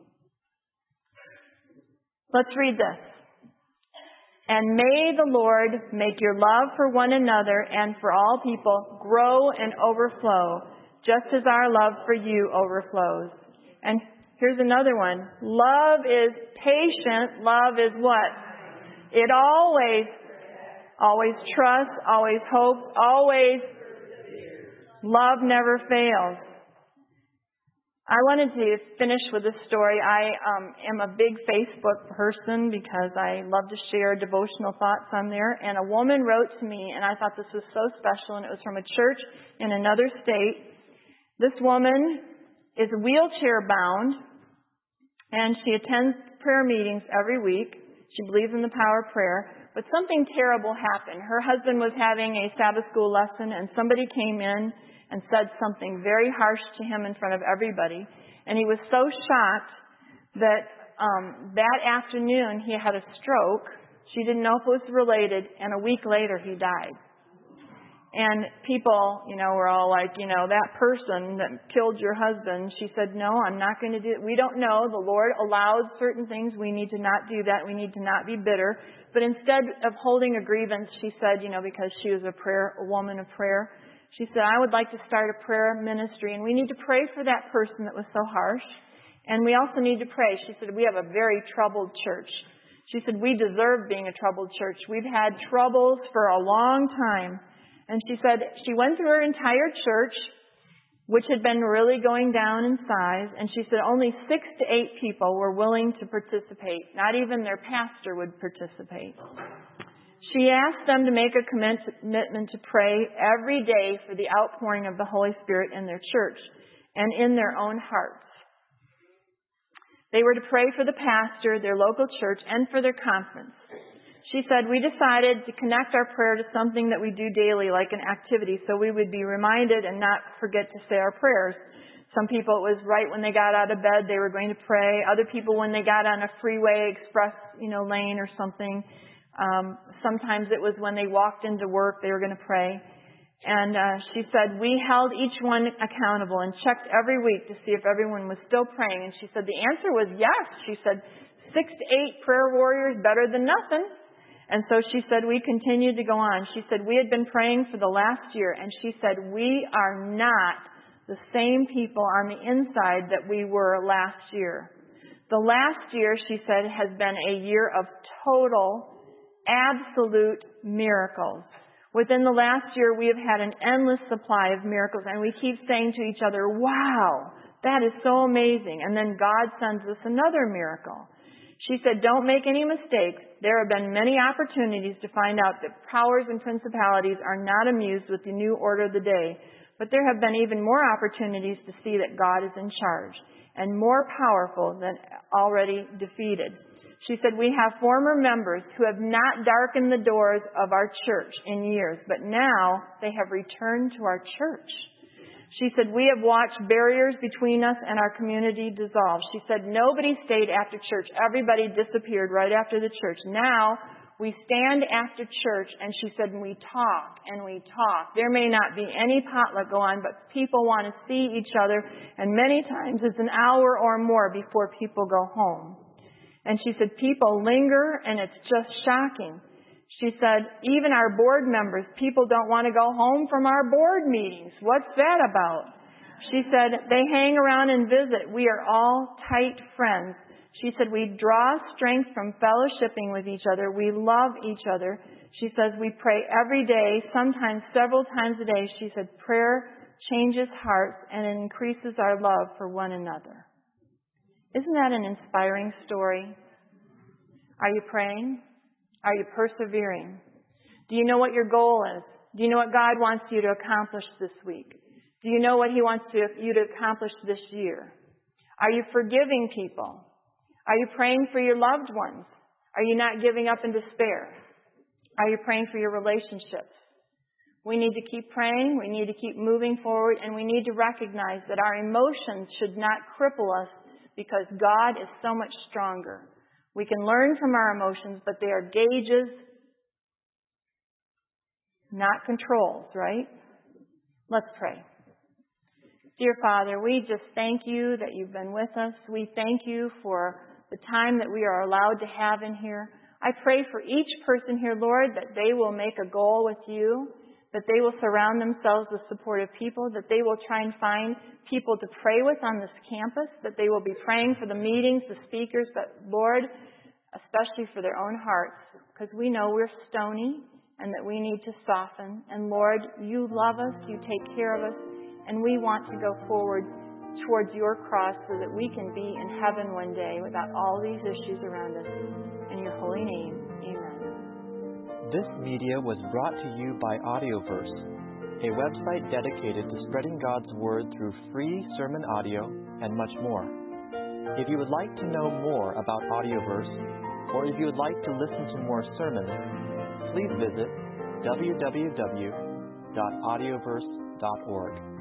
Let's read this. And may the Lord make your love for one another and for all people grow and overflow, just as our love for you overflows. And here's another one. Love is patient. Love is what? It always Always trust, always hope, always love never fails. I wanted to finish with this story. I um, am a big Facebook person because I love to share devotional thoughts on there. And a woman wrote to me, and I thought this was so special, and it was from a church in another state. This woman is wheelchair bound, and she attends prayer meetings every week. She believes in the power of prayer. But something terrible happened. Her husband was having a Sabbath school lesson, and somebody came in and said something very harsh to him in front of everybody. And he was so shocked that um, that afternoon he had a stroke. She didn't know if it was related, and a week later he died. And people, you know, were all like, you know, that person that killed your husband, she said, no, I'm not going to do it. We don't know. The Lord allowed certain things. We need to not do that. We need to not be bitter. But instead of holding a grievance, she said, you know, because she was a prayer, a woman of prayer, she said, I would like to start a prayer ministry, and we need to pray for that person that was so harsh. And we also need to pray. She said, we have a very troubled church. She said, we deserve being a troubled church. We've had troubles for a long time. And she said she went through her entire church, which had been really going down in size, and she said only six to eight people were willing to participate. Not even their pastor would participate. She asked them to make a commitment to pray every day for the outpouring of the Holy Spirit in their church and in their own hearts. They were to pray for the pastor, their local church, and for their conference. She said, we decided to connect our prayer to something that we do daily, like an activity, so we would be reminded and not forget to say our prayers. Some people, it was right when they got out of bed, they were going to pray. Other people, when they got on a freeway, express, you know, lane or something. Um, sometimes it was when they walked into work, they were going to pray. And uh, she said, we held each one accountable and checked every week to see if everyone was still praying. And she said, the answer was yes. She said, six to eight prayer warriors, better than nothing. And so she said, we continued to go on. She said, we had been praying for the last year, and she said, we are not the same people on the inside that we were last year. The last year, she said, has been a year of total, absolute miracles. Within the last year, we have had an endless supply of miracles, and we keep saying to each other, wow, that is so amazing. And then God sends us another miracle. She said, don't make any mistakes. There have been many opportunities to find out that powers and principalities are not amused with the new order of the day. But there have been even more opportunities to see that God is in charge and more powerful than already defeated. She said, we have former members who have not darkened the doors of our church in years, but now they have returned to our church. She said, we have watched barriers between us and our community dissolve. She said, nobody stayed after church. Everybody disappeared right after the church. Now, we stand after church, and she said, and we talk, and we talk. There may not be any potluck go on, but people want to see each other, and many times it's an hour or more before people go home. And she said, people linger, and it's just shocking. She said, even our board members, people don't want to go home from our board meetings. What's that about? She said, they hang around and visit. We are all tight friends. She said, we draw strength from fellowshipping with each other. We love each other. She says, we pray every day, sometimes several times a day. She said, prayer changes hearts and it increases our love for one another. Isn't that an inspiring story? Are you praying? Are you persevering? Do you know what your goal is? Do you know what God wants you to accomplish this week? Do you know what He wants to, you to accomplish this year? Are you forgiving people? Are you praying for your loved ones? Are you not giving up in despair? Are you praying for your relationships? We need to keep praying. We need to keep moving forward. And we need to recognize that our emotions should not cripple us because God is so much stronger. We can learn from our emotions, but they are gauges, not controls, right? Let's pray. Dear Father, we just thank you that you've been with us. We thank you for the time that we are allowed to have in here. I pray for each person here, Lord, that they will make a goal with you, that they will surround themselves with supportive people, that they will try and find people to pray with on this campus, that they will be praying for the meetings, the speakers, but Lord, especially for their own hearts, because we know we're stony and that we need to soften. And Lord, you love us, you take care of us, and we want to go forward towards your cross so that we can be in heaven one day without all these issues around us. In your holy name, amen. This media was brought to you by Audioverse, a website dedicated to spreading God's Word through free sermon audio and much more. If you would like to know more about Audioverse, or if you would like to listen to more sermons, please visit w w w dot audioverse dot org.